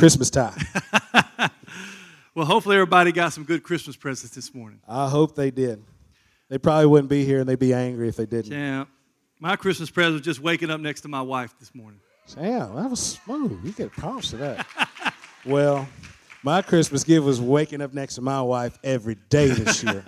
Christmas time. Well, hopefully everybody got some good Christmas presents this morning. I hope they did. They probably wouldn't be here, and they'd be angry if they didn't. Yeah. My Christmas present was just waking up next to my wife this morning. Damn, that was smooth. You get props to that. Well, my Christmas gift was waking up next to my wife every day this year.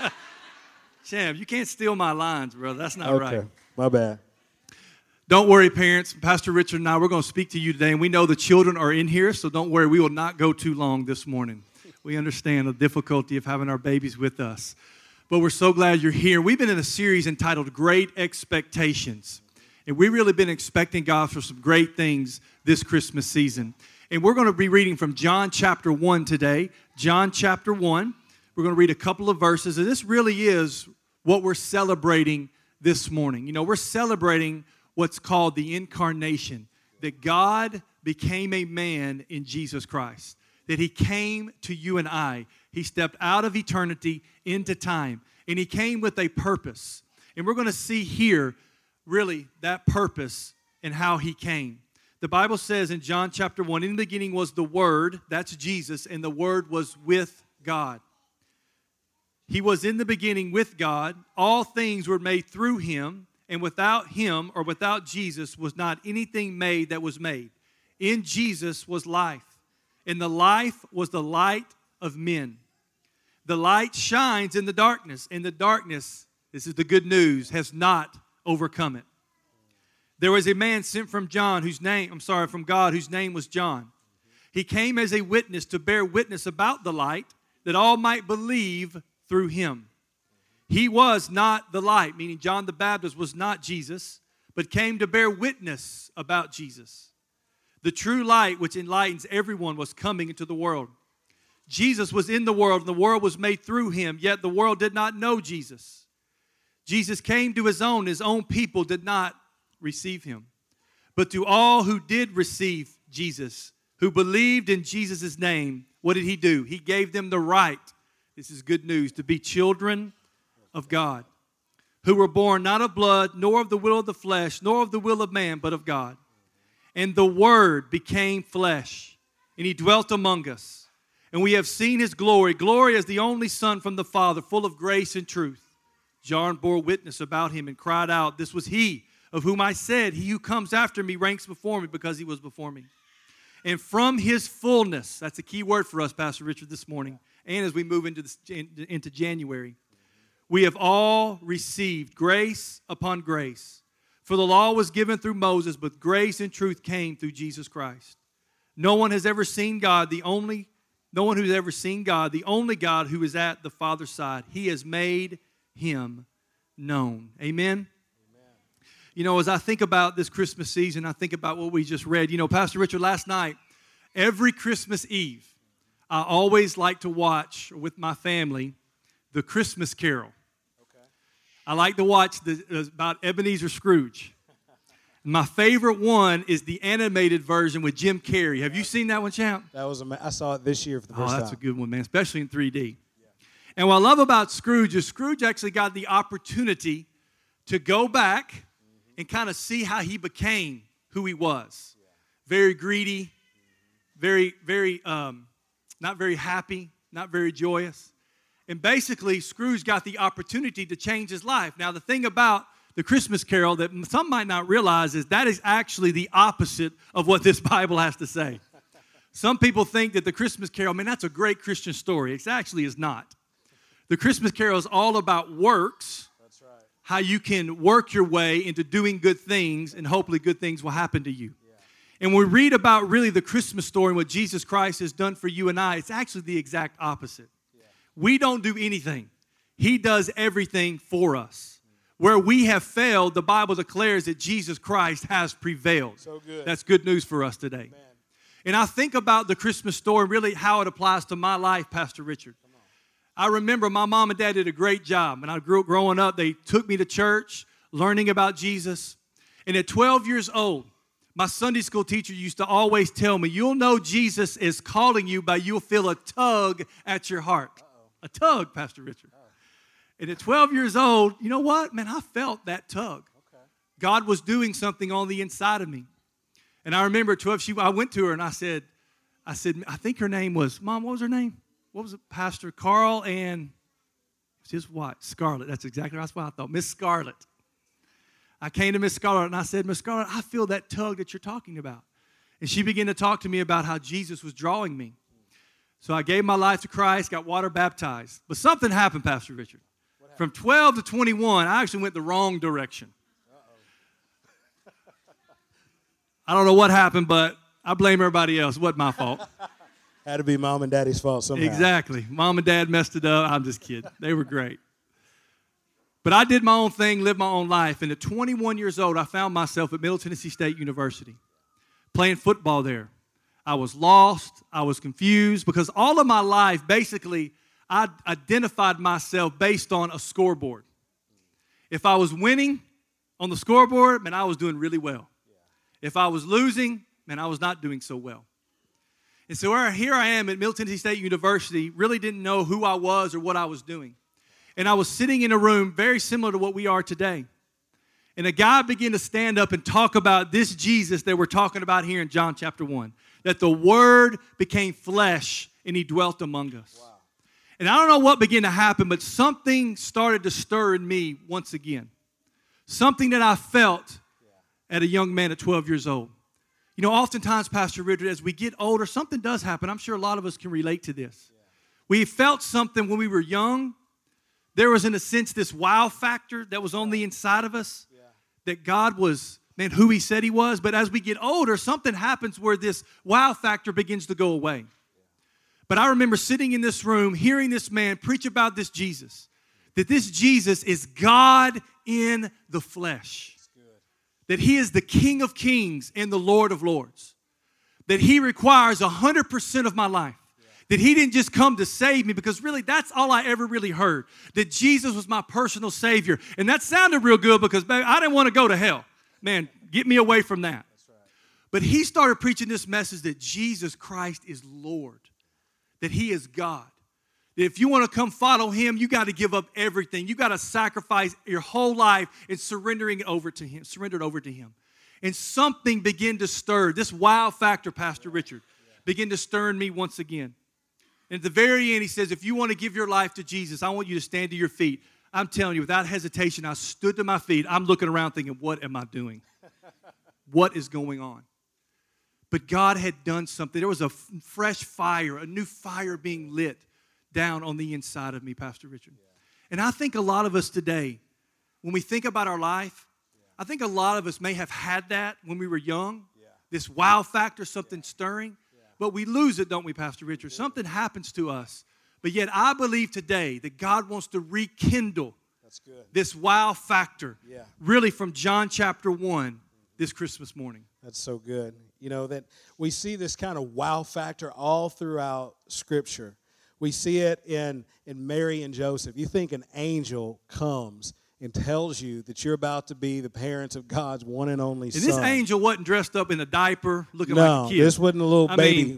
Champ, you can't steal my lines, brother. That's not right. Okay, my bad. Don't worry, parents. Pastor Richard and I, we're going to speak to you today, and we know the children are in here, so don't worry. We will not go too long this morning. We understand the difficulty of having our babies with us. But we're so glad you're here. We've been in a series entitled Great Expectations. And we've really been expecting God for some great things this Christmas season. And we're going to be reading from John chapter 1 today. John chapter 1. We're going to read a couple of verses. And this really is what we're celebrating this morning. You know, we're celebrating what's called the incarnation. That God became a man in Jesus Christ. That He came to you and I. He stepped out of eternity into time. And He came with a purpose. And we're going to see here, really, that purpose and how He came. The Bible says in John chapter 1, in the beginning was the Word, that's Jesus, and the Word was with God. He was in the beginning with God. All things were made through Him, and without Him or without Jesus was not anything made that was made. In Jesus was life. And the life was the light of men. The light shines in the darkness, and the darkness, this is the good news, has not overcome it. There was a man sent from God whose name was John. He came as a witness to bear witness about the light, that all might believe through him. He was not the light, meaning John the Baptist was not Jesus, but came to bear witness about Jesus. The true light which enlightens everyone was coming into the world. Jesus was in the world, and the world was made through Him, yet the world did not know Jesus. Jesus came to His own people did not receive Him. But to all who did receive Jesus, who believed in Jesus' name, what did He do? He gave them the right, this is good news, to be children of God, who were born not of blood, nor of the will of the flesh, nor of the will of man, but of God. And the Word became flesh, and He dwelt among us. And we have seen His glory, glory as the only Son from the Father, full of grace and truth. John bore witness about Him and cried out, this was He of whom I said, He who comes after me ranks before me, because He was before me. And from His fullness, that's a key word for us, Pastor Richard, this morning, and as we move into January, we have all received grace upon grace. For the law was given through Moses, but grace and truth came through Jesus Christ. No one has ever seen God, the only God who is at the Father's side. He has made Him known. Amen? You know, as I think about this Christmas season, I think about what we just read. You know, Pastor Richard, last night, every Christmas Eve, I always like to watch with my family the Christmas Carol. I like to watch about Ebenezer Scrooge. My favorite one is the animated version with Jim Carrey. Have you seen that one, Champ? I saw it this year for the first time. Oh, that's a good one, man, especially in 3D. Yeah. And what I love about Scrooge is Scrooge actually got the opportunity to go back and kind of see how he became who he was. Yeah. Very greedy, very not very happy, not very joyous. And basically, Scrooge got the opportunity to change his life. Now, the thing about the Christmas Carol that some might not realize is that is actually the opposite of what this Bible has to say. Some people think that the Christmas Carol, man, that's a great Christian story. It actually is not. The Christmas Carol is all about works. That's right. How you can work your way into doing good things, and hopefully good things will happen to you. Yeah. And when we read about really the Christmas story and what Jesus Christ has done for you and I, it's actually the exact opposite. We don't do anything. He does everything for us. Where we have failed, the Bible declares that Jesus Christ has prevailed. So good. That's good news for us today. Amen. And I think about the Christmas story, really how it applies to my life, Pastor Richard. I remember my mom and dad did a great job. When I grew up growing up, they took me to church, learning about Jesus. And at 12 years old, my Sunday school teacher used to always tell me, you'll know Jesus is calling you by you'll feel a tug at your heart. A tug, Pastor Richard. And at 12 years old, you know what? Man, I felt that tug. Okay. God was doing something on the inside of me. And I remember at 12, I went to her and I said, I said, I think her name was, Mom, what was her name? What was it? Pastor Carl and his wife, Scarlett. That's exactly what I thought. Miss Scarlett. I came to Miss Scarlett and I said, Miss Scarlett, I feel that tug that you're talking about. And she began to talk to me about how Jesus was drawing me. So I gave my life to Christ, got water baptized. But something happened, Pastor Richard. From 12 to 21, I actually went the wrong direction. I don't know what happened, but I blame everybody else. It wasn't my fault. Had to be Mom and Daddy's fault somehow. Exactly. Mom and Dad messed it up. I'm just kidding. They were great. But I did my own thing, lived my own life. And at 21 years old, I found myself at Middle Tennessee State University playing football there. I was lost. I was confused because all of my life, basically, I identified myself based on a scoreboard. If I was winning on the scoreboard, man, I was doing really well. If I was losing, man, I was not doing so well. And so here I am at Middle Tennessee State University, really didn't know who I was or what I was doing. And I was sitting in a room very similar to what we are today. And a guy began to stand up and talk about this Jesus that we're talking about here in John chapter 1. That the Word became flesh and He dwelt among us. Wow. And I don't know what began to happen, but something started to stir in me once again. Something that I felt at a young man at 12 years old. You know, oftentimes, Pastor Richard, as we get older, something does happen. I'm sure a lot of us can relate to this. We felt something when we were young. There was, in a sense, this wow factor that was on the inside of us, that God was, man, who He said He was. But as we get older, something happens where this wow factor begins to go away. But I remember sitting in this room, hearing this man preach about this Jesus, that this Jesus is God in the flesh. That He is the King of kings and the Lord of lords. That He requires 100% of my life. That He didn't just come to save me, because really that's all I ever really heard. That Jesus was my personal Savior. And that sounded real good because, baby, I didn't want to go to hell. Man, get me away from that. Right. But he started preaching this message that Jesus Christ is Lord. That He is God. That if you want to come follow Him, you got to give up everything. You got to sacrifice your whole life and surrender it over to Him. And something began to stir. This wow factor, Pastor Richard, began to stir in me once again. And at the very end, he says, if you want to give your life to Jesus, I want you to stand to your feet. I'm telling you, without hesitation, I stood to my feet. I'm looking around thinking, what am I doing? What is going on? But God had done something. There was a fresh fire, a new fire being lit down on the inside of me, Pastor Richard. And I think a lot of us today, when we think about our life, I think a lot of us may have had that when we were young, this wow factor, something stirring. But we lose it, don't we, Pastor Richard? Something happens to us. But yet I believe today that God wants to rekindle this wow factor, really from John chapter 1 this Christmas morning. That's so good. You know, that we see this kind of wow factor all throughout Scripture. We see it in Mary and Joseph. You think an angel comes and tells you that you're about to be the parents of God's one and only son. And this angel wasn't dressed up in a diaper looking like a kid. No, this wasn't a little baby.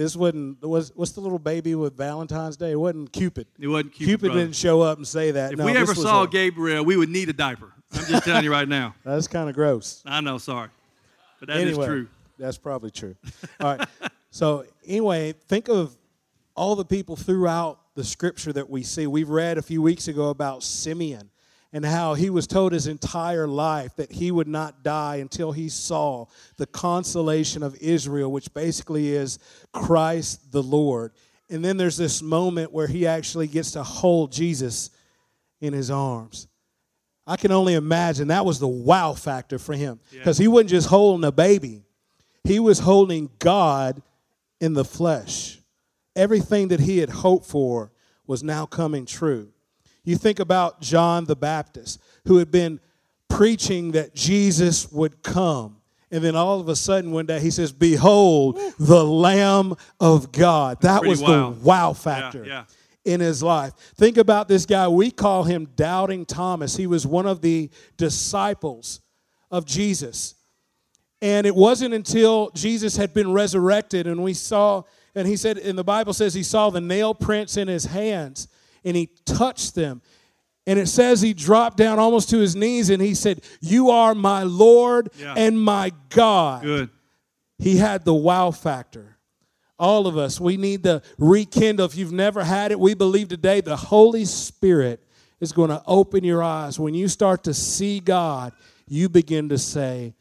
What's the little baby with Valentine's Day? It wasn't Cupid. It wasn't Cupid. Cupid didn't show up and say that. If we ever saw Gabriel, we would need a diaper. I'm just telling you right now. That's kind of gross. I know, sorry. But that is true. That's probably true. All right. So anyway, think of all the people throughout the Scripture that we see. We've read a few weeks ago about Simeon and how he was told his entire life that he would not die until he saw the consolation of Israel, which basically is Christ the Lord. And then there's this moment where he actually gets to hold Jesus in his arms. I can only imagine that was the wow factor for him, because he wasn't just holding a baby. He was holding God in the flesh. Everything that he had hoped for was now coming true. You think about John the Baptist, who had been preaching that Jesus would come. And then all of a sudden one day he says, behold, the Lamb of God. That was the wow factor in his life. Think about this guy. We call him Doubting Thomas. He was one of the disciples of Jesus. And it wasn't until Jesus had been resurrected and we saw, and he said, and the Bible says he saw the nail prints in his hands and he touched them. And it says he dropped down almost to his knees and he said, you are my Lord and my God. Good. He had the wow factor All of us, we need to rekindle. If you've never had it, we believe today the Holy Spirit is going to open your eyes. When you start to see God, you begin to say,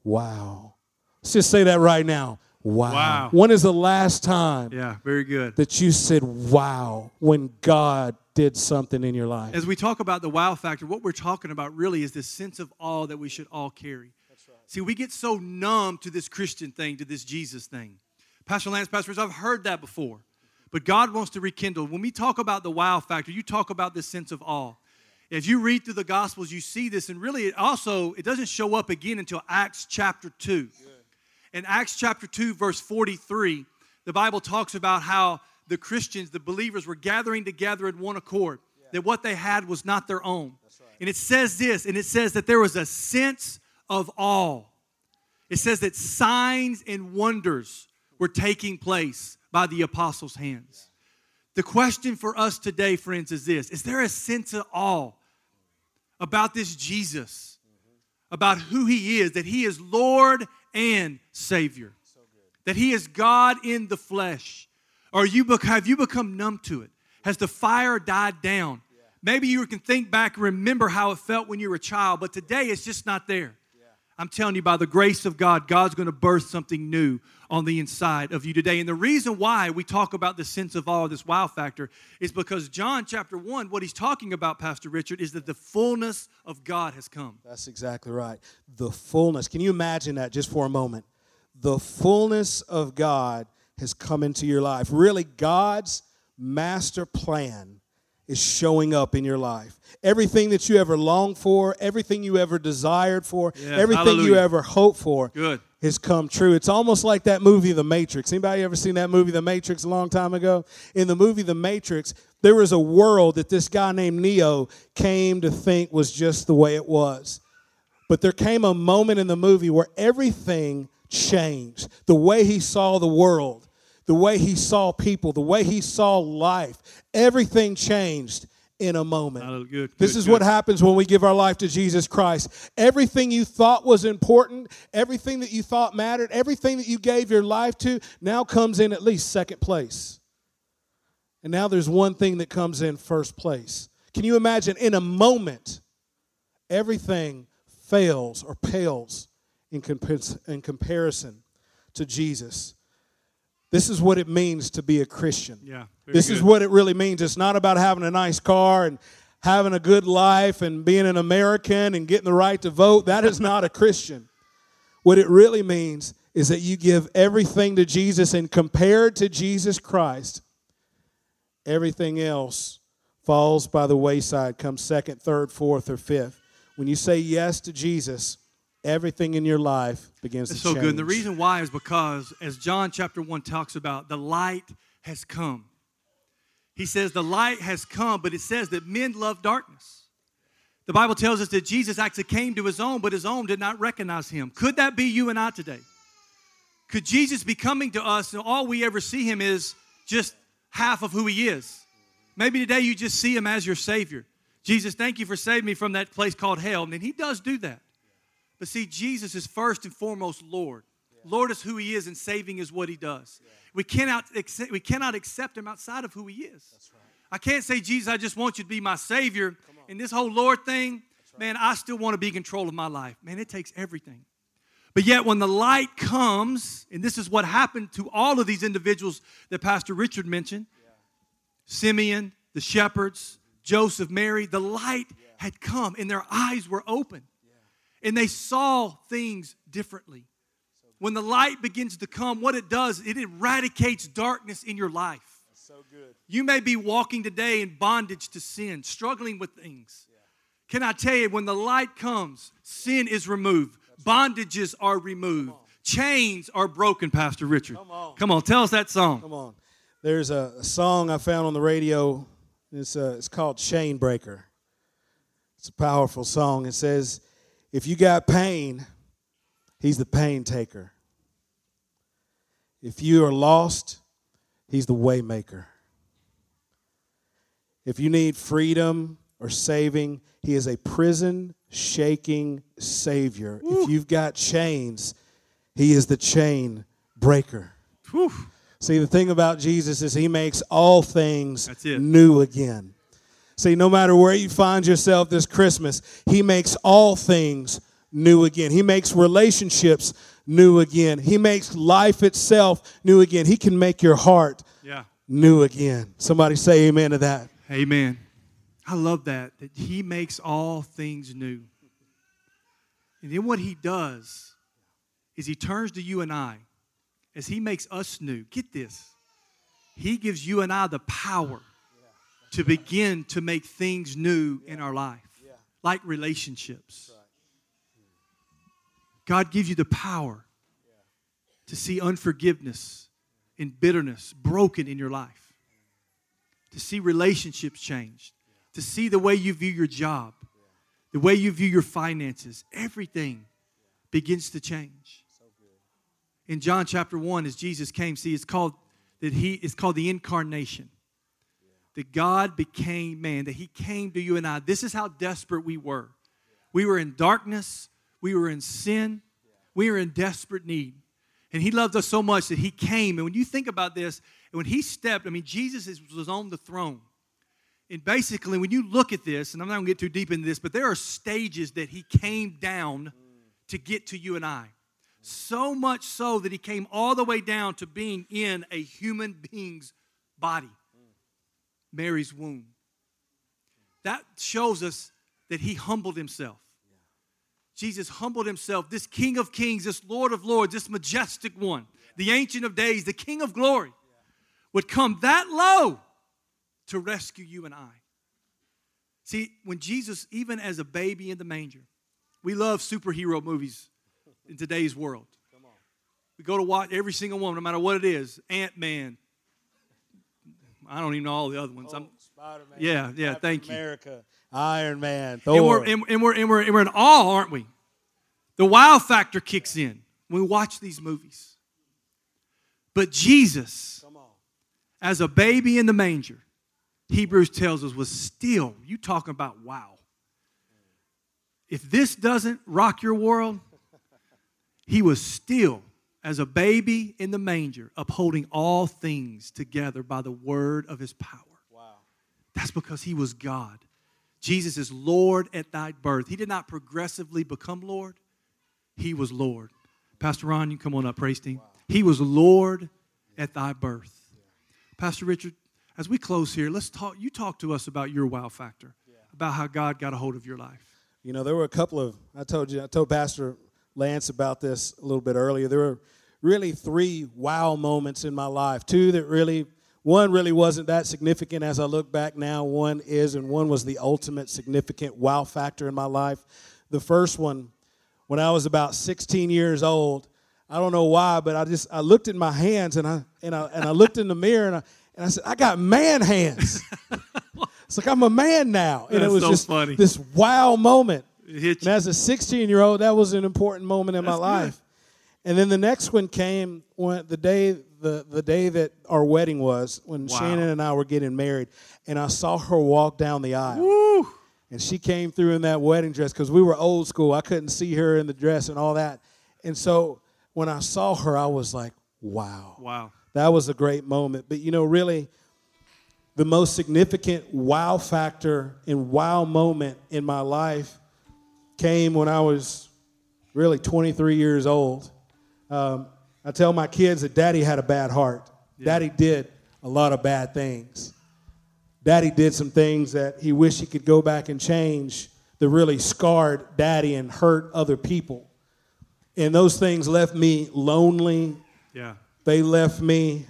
wow. Let's just say that right now. Wow. Wow. When is the last time Yeah, very good. that you said, wow, when God did something in your life? As we talk about the wow factor, what we're talking about really is this sense of awe that we should all carry. That's right. See, we get so numb to this Christian thing, to this Jesus thing. Pastor Lance, Pastor Rich, I've heard that before. But God wants to rekindle. When we talk about the wow factor, you talk about this sense of awe. As you read through the Gospels, you see this, and really it doesn't show up again until Acts chapter 2. In Acts chapter 2, verse 43, the Bible talks about how the Christians, the believers, were gathering together in one accord, that what they had was not their own. Right. And it says this, and it says that there was a sense of awe. It says that signs and wonders were taking place by the apostles' hands. The question for us today, friends, is this. Is there a sense of awe about this Jesus, about who he is, that he is Lord and Savior, that he is God in the flesh? Or have you become numb to it? Has the fire died down? Maybe you can think back and remember how it felt when you were a child, but today it's just not there. I'm telling you, by the grace of God, God's going to birth something new on the inside of you today. And the reason why we talk about the sense of awe, this wow factor, is because John chapter 1, what he's talking about, Pastor Richard, is that the fullness of God has come. That's exactly right. The fullness. Can you imagine that just for a moment? The fullness of God has come into your life. Really, God's master plan is showing up in your life. Everything that you ever longed for, everything you ever desired for, everything you ever hoped for has come true. It's almost like that movie, The Matrix. Anybody ever seen that movie, The Matrix, a long time ago? In the movie, The Matrix, there was a world that this guy named Neo came to think was just the way it was. But there came a moment in the movie where everything changed. The way he saw the world, the way he saw people, the way he saw life, everything changed in a moment. This is what happens when we give our life to Jesus Christ. Everything you thought was important, everything that you thought mattered, everything that you gave your life to now comes in at least second place. And now there's one thing that comes in first place. Can you imagine in a moment, everything fails or pales in comparison to Jesus? This is what it means to be a Christian. This is what it really means. It's not about having a nice car and having a good life and being an American and getting the right to vote. That is not a Christian. What it really means is that you give everything to Jesus, and compared to Jesus Christ, everything else falls by the wayside, comes second, third, fourth, or fifth. When you say yes to Jesus, everything in your life begins to change. It's so good. And the reason why is because, as John chapter 1 talks about, the light has come. He says the light has come, but it says that men love darkness. The Bible tells us that Jesus actually came to his own, but his own did not recognize him. Could that be you and I today? Could Jesus be coming to us and all we ever see him is just half of who he is? Maybe today you just see him as your Savior. Jesus, thank you for saving me from that place called hell. And he does do that. But see, Jesus is first and foremost Lord. Lord is who he is, and saving is what he does. We cannot accept him outside of who he is. That's right. I can't say, Jesus, I just want you to be my Savior. And this whole Lord thing, man, I still want to be in control of my life. Man, it takes everything. But yet when the light comes, and this is what happened to all of these individuals that Pastor Richard mentioned, Simeon, the shepherds, Joseph, Mary, the light had come, and their eyes were open. And they saw things differently. When the light begins to come, what it does, it eradicates darkness in your life. That's so good. You may be walking today in bondage to sin, struggling with things. Can I tell you, when the light comes, sin is removed. Bondages are removed. Chains are broken, Pastor Richard. Come on, tell us that song. Come on. There's a song I found on the radio. It's called Chain Breaker. It's a powerful song. It says, if you got pain, he's the pain taker. If you are lost, he's the way maker. If you need freedom or saving, he is a prison-shaking Savior. If you've got chains, he is the chain breaker. See, the thing about Jesus is he makes all things That's it. new again. See, no matter where you find yourself this Christmas, he makes all things new again. He makes relationships new again. He makes life itself new again. He can make your heart new again. Somebody say amen to that. Amen. I love that he makes all things new. And then what he does is he turns to you and I as he makes us new. Get this. He gives you and I the power to begin to make things new in our life, like relationships. God gives you the power to see unforgiveness and bitterness broken in your life, to see relationships changed, to see the way you view your job, the way you view your finances. Everything begins to change. In John chapter 1, as Jesus came, see, it's called the incarnation. That God became man, that he came to you and I. This is how desperate we were. We were in darkness. We were in sin. We were in desperate need. And he loved us so much that he came. And when you think about this, and when he stepped, Jesus was on the throne. And basically, when you look at this, and I'm not going to get too deep into this, but there are stages that he came down to get to you and I. So much so that he came all the way down to being in a human being's body. Mary's womb. That shows us that he humbled himself. Jesus humbled himself, this King of Kings, this Lord of Lords, this majestic one, the Ancient of Days, the King of Glory, would come that low to rescue you and I. See, when Jesus, even as a baby in the manger, we love superhero movies in today's world. We go to watch every single one, no matter what it is. Ant-Man. I don't even know all the other ones. Spider-Man. Yeah, Captain thank you. America, Iron Man, Thor. And we're in awe, aren't we? The wow factor kicks in when we watch these movies. But Jesus, as a baby in the manger, Hebrews tells us was still, you talking about wow. If this doesn't rock your world, he was still, as a baby in the manger, upholding all things together by the word of his power. Wow. That's because he was God. Jesus is Lord at thy birth. He did not progressively become Lord. He was Lord. Pastor Ron, you come on up, praise team. Wow. He was Lord at thy birth. Yeah. Pastor Richard, as we close here, you talk to us about your wow factor, about how God got a hold of your life. You know, there were a couple of, I told Pastor Lance about this a little bit earlier. There were really 3 wow moments in my life. 2 that one really wasn't that significant as I look back now. One is, and one was the ultimate significant wow factor in my life. The first one, when I was about 16 years old, I don't know why, but I looked at my hands and I looked in the mirror and I said, I got man hands. It's like I'm a man now. And That's it was so just funny. this wow moment. It hit And you. as a 16-year-old, that was an important moment in my life. Good. And then the next one came when the day that our wedding was, when Shannon and I were getting married, and I saw her walk down the aisle. Woo. And she came through in that wedding dress because we were old school. I couldn't see her in the dress and all that. And so when I saw her, I was like, wow. Wow. That was a great moment. But, really, the most significant wow factor and wow moment in my life came when I was really 23 years old. I tell my kids that Daddy had a bad heart. Yeah. Daddy did a lot of bad things. Daddy did some things that he wished he could go back and change that really scarred Daddy and hurt other people. And those things left me lonely. Yeah. They left me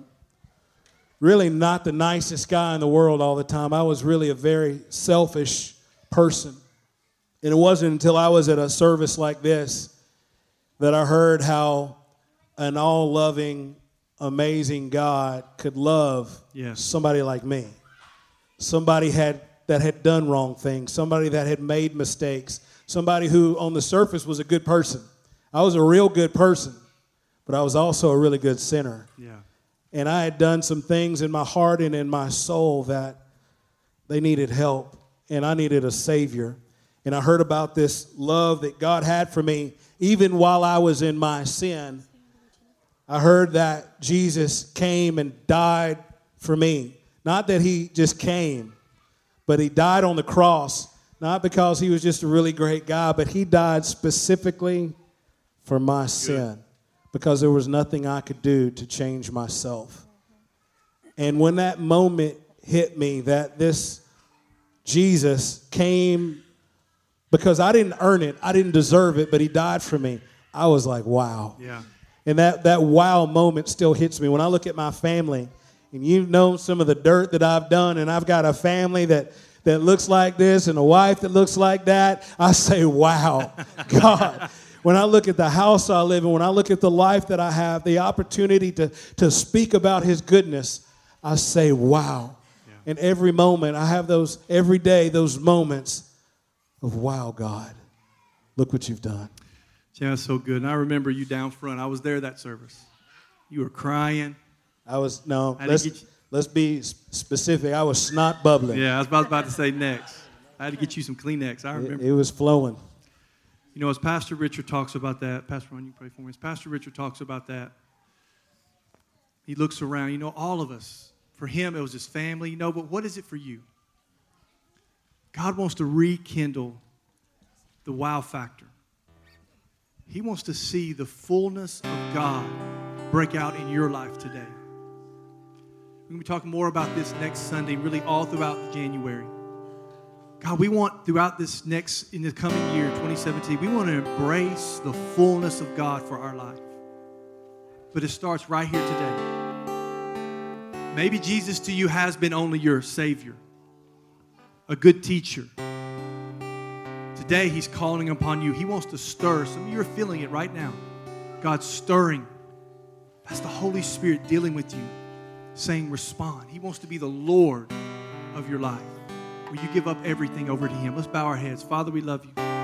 really not the nicest guy in the world all the time. I was really a very selfish person. And it wasn't until I was at a service like this that I heard how an all-loving, amazing God could love somebody like me. Somebody that had done wrong things, somebody that had made mistakes, somebody who on the surface was a good person. I was a real good person, but I was also a really good sinner. Yeah. And I had done some things in my heart and in my soul that they needed help, and I needed a Savior. And I heard about this love that God had for me even while I was in my sin. I heard that Jesus came and died for me. Not that he just came, but he died on the cross, not because he was just a really great guy, but he died specifically for my sin, because there was nothing I could do to change myself. And when that moment hit me, that this Jesus came because I didn't earn it, I didn't deserve it, but he died for me, I was like, wow. Yeah. And that wow moment still hits me. When I look at my family, and you know some of the dirt that I've done, and I've got a family that looks like this and a wife that looks like that, I say, wow, God. When I look at the house I live in, when I look at the life that I have, the opportunity to speak about his goodness, I say, wow. Yeah. And every moment, I have those, every day, those moments of, wow, God, look what you've done. Yeah, that's so good. And I remember you down front. I was there that service. You were crying. Let's be specific. I was snot bubbling. Yeah, I was about to say next. I had to get you some Kleenex. I remember. It was flowing. You know, as Pastor Richard talks about that, Pastor Ron, you pray for me. As Pastor Richard talks about that, he looks around. You know, all of us, for him, it was his family. You know, but what is it for you? God wants to rekindle the wow factor. He wants to see the fullness of God break out in your life today. We're going to be talking more about this next Sunday, really all throughout January. God, we want throughout this in the coming year, 2017, we want to embrace the fullness of God for our life. But it starts right here today. Maybe Jesus to you has been only your Savior, a good teacher. Today, he's calling upon you. He wants to stir. Some of you are feeling it right now. God's stirring. That's the Holy Spirit dealing with you, saying respond. He wants to be the Lord of your life. Will you give up everything over to him? Let's bow our heads. Father, we love you.